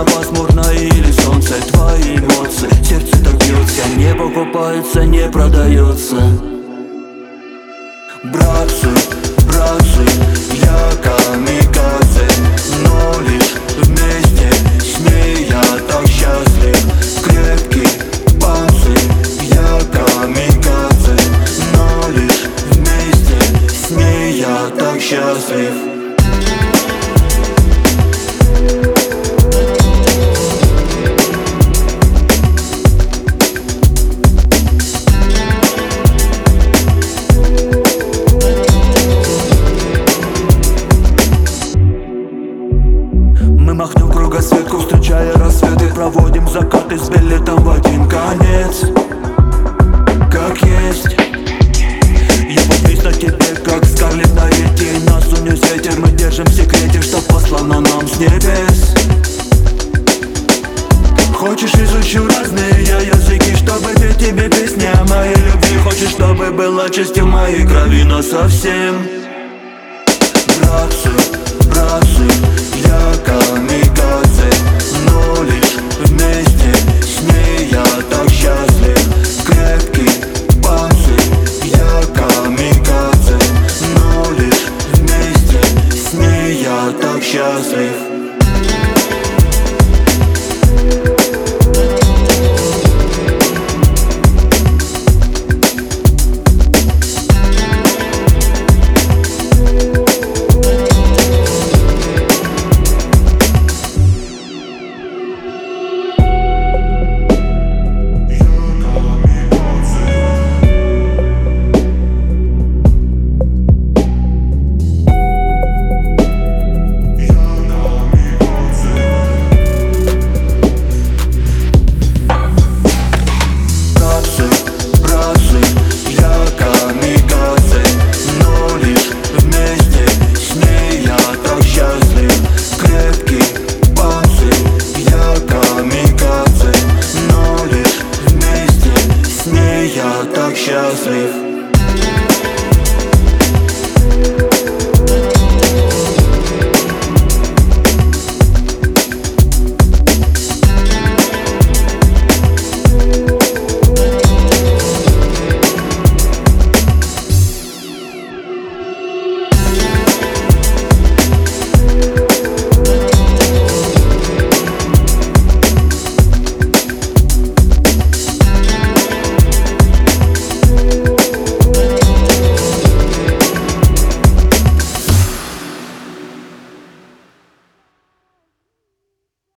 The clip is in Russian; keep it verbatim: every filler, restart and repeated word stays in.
возможно, или солнце. Твои эмоции, сердце так бьется, не покупается, не продается. Братцы, братцы, я камикадзе, но лишь вместе с ней я так счастлив. Крепкий панцирь, я камикадзе, но лишь вместе с ней я так счастлив. Мы махнем кругосветку, встречая рассветы, проводим закаты с билетом в один конец. Как есть, я подвис на тебе, как Скарлетт на реке. Нас унес ветер, мы держим в секрете, что послано нам с небес. Хочешь, изучу разные я языки, чтобы петь тебе песни о моей любви. Хочешь, чтобы была частью моей крови, но совсем. Братцы, братцы, я как